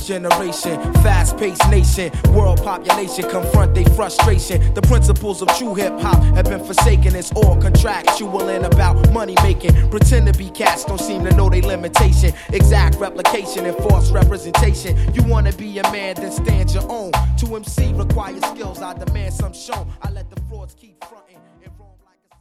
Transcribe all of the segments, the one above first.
Next generation, fast-paced nation, world population confront their frustration. The principles of true hip-hop have been forsaken. It's all contractual and about money making. Pretend to be cats, don't seem to know their limitation. Exact replication and false representation. You wanna be a man, then stand your own. To MC requires skills, I demand some shown. I let the frauds keep fronting and roam like a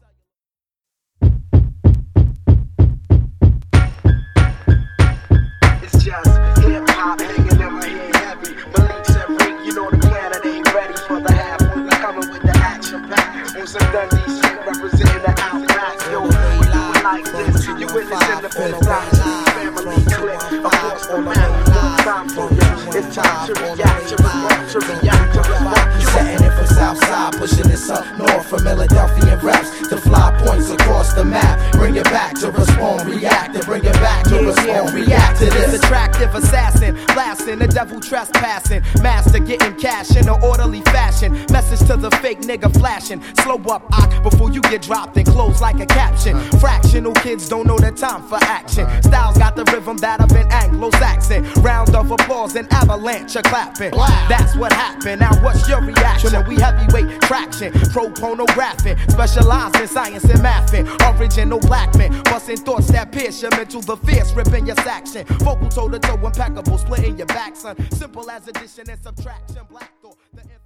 cellular. It's just hip-hop hanging in my head heavy. Malik said, Rick, you know the planet ain't ready for the half. When we coming with the action pack. On some Dundee shit, representing the outcast. Yo, we do it like this. You witnessing the fifth time. Family click, of course, the man. One time for you. It's time to react, to respond, to react, to respond. Setting it from Southside, pushing this up north from Philadelphia raps to fly points across the map. Bring it back to respond, react, and bring it back to respond, react to this. Attractive assassin, blasting the devil trespassing, master getting cash in an orderly fashion. Message to the fake nigga flashing. Slow up, before you get dropped and close like a caption. Fractional kids don't know the time for action. Styles got the rhythm that of an Anglo-Saxon. Round of applause and avalanche of clapping. That's what happened. Now what's your reaction? We heavyweight traction, pro pornographic, specialized in science and mathing. Original black men, busting thoughts that pierce your mental, the fierce ripping your section. Vocal toe to toe, impeccable, splitting your back, son. Simple as addition and subtraction. Black thought.